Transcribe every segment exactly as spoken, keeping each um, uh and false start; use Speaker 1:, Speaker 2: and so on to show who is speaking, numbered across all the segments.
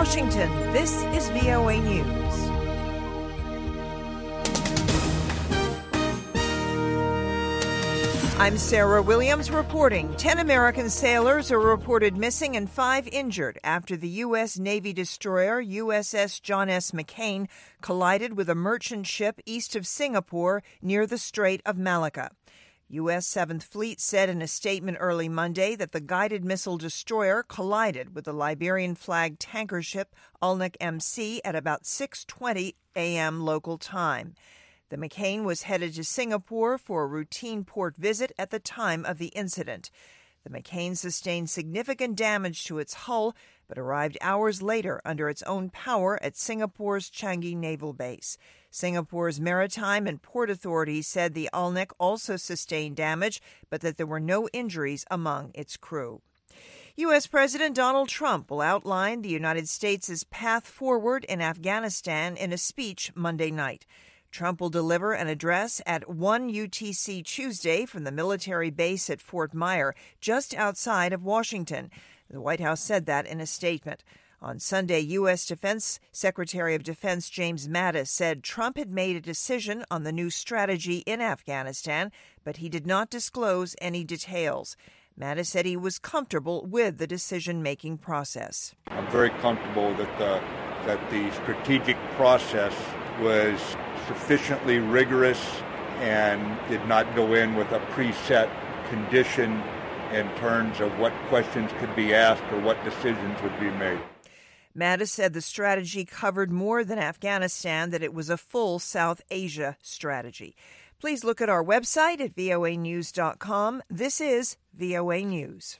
Speaker 1: Washington, this is V O A News. I'm Sarah Williams reporting. Ten American sailors are reported missing and five injured after the U S Navy destroyer U S S John S. McCain collided with a merchant ship east of Singapore near the Strait of Malacca. U S seventh Fleet said in a statement early Monday that the guided missile destroyer collided with the Liberian-flagged tanker ship Ulnik M C at about six twenty a.m. local time. The McCain was headed to Singapore for a routine port visit at the time of the incident. The McCain sustained significant damage to its hull, but arrived hours later under its own power at Singapore's Changi Naval Base. Singapore's Maritime and Port Authority said the Ulnik also sustained damage, but that there were no injuries among its crew. U S. President Donald Trump will outline the United States' path forward in Afghanistan in a speech Monday night. Trump will deliver an address at one U T C Tuesday from the military base at Fort Myer, just outside of Washington. The White House said that in a statement. On Sunday, U S. Defense Secretary of Defense James Mattis said Trump had made a decision on the new strategy in Afghanistan, but he did not disclose any details. Mattis said he was comfortable with the decision-making process.
Speaker 2: I'm very comfortable that the, that the strategic process was sufficiently rigorous and did not go in with a preset condition in terms of what questions could be asked or what decisions would be made.
Speaker 1: Mattis said the strategy covered more than Afghanistan, that it was a full South Asia strategy. Please look at our website at V O A news dot com. This is V O A News.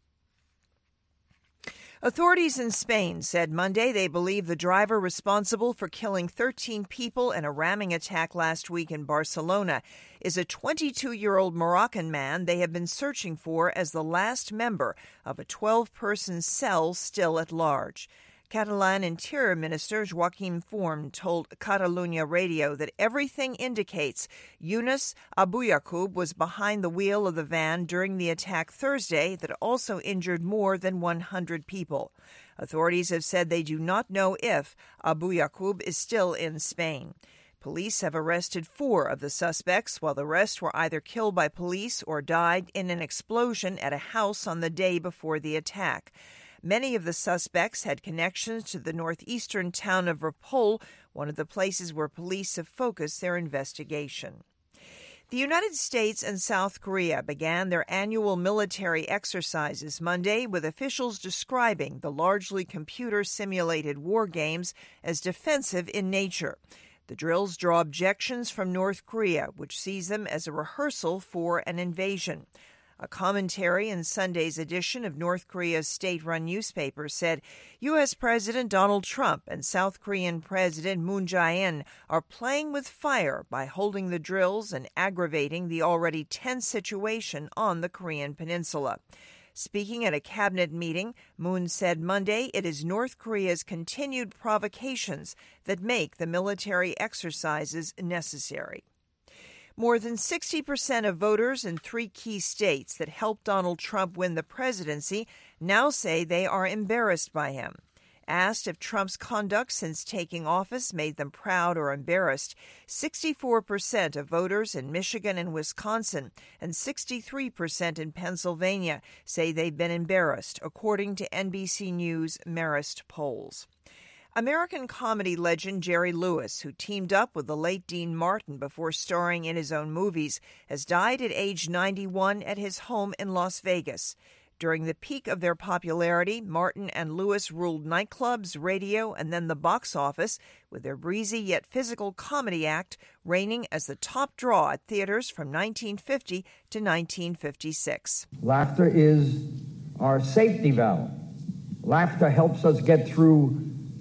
Speaker 1: Authorities in Spain said Monday they believe the driver responsible for killing thirteen people in a ramming attack last week in Barcelona is a twenty-two-year-old Moroccan man they have been searching for as the last member of a twelve-person cell still at large. Catalan Interior Minister Joaquim Forn told Catalunya Radio that everything indicates Yunus Abuyaqub was behind the wheel of the van during the attack Thursday that also injured more than one hundred people. Authorities have said they do not know if Abuyaqub is still in Spain. Police have arrested four of the suspects, while the rest were either killed by police or died in an explosion at a house on the day before the attack. Many of the suspects had connections to the northeastern town of Ripoll, one of the places where police have focused their investigation. The United States and South Korea began their annual military exercises Monday, with officials describing the largely computer-simulated war games as defensive in nature. The drills draw objections from North Korea, which sees them as a rehearsal for an invasion. A commentary in Sunday's edition of North Korea's state-run newspaper said U S. President Donald Trump and South Korean President Moon Jae-in are playing with fire by holding the drills and aggravating the already tense situation on the Korean peninsula. Speaking at a cabinet meeting, Moon said Monday it is North Korea's continued provocations that make the military exercises necessary. More than sixty percent of voters in three key states that helped Donald Trump win the presidency now say they are embarrassed by him. Asked if Trump's conduct since taking office made them proud or embarrassed, sixty-four percent of voters in Michigan and Wisconsin and sixty-three percent in Pennsylvania say they've been embarrassed, according to N B C News Marist polls. American comedy legend Jerry Lewis, who teamed up with the late Dean Martin before starring in his own movies, has died at age ninety-one at his home in Las Vegas. During the peak of their popularity, Martin and Lewis ruled nightclubs, radio, and then the box office, with their breezy yet physical comedy act reigning as the top draw at theaters from nineteen fifty to nineteen fifty-six.
Speaker 3: Laughter is our safety valve. Laughter helps us get through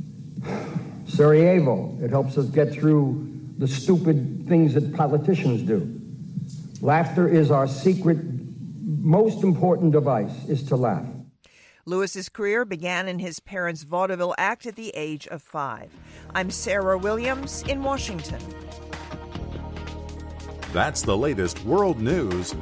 Speaker 3: Sarajevo. It helps us get through the stupid things that politicians do. Laughter is our secret, most important device, is to laugh.
Speaker 1: Lewis's career began in his parents' vaudeville act at the age of five. I'm Sarah Williams in Washington.
Speaker 4: That's the latest world news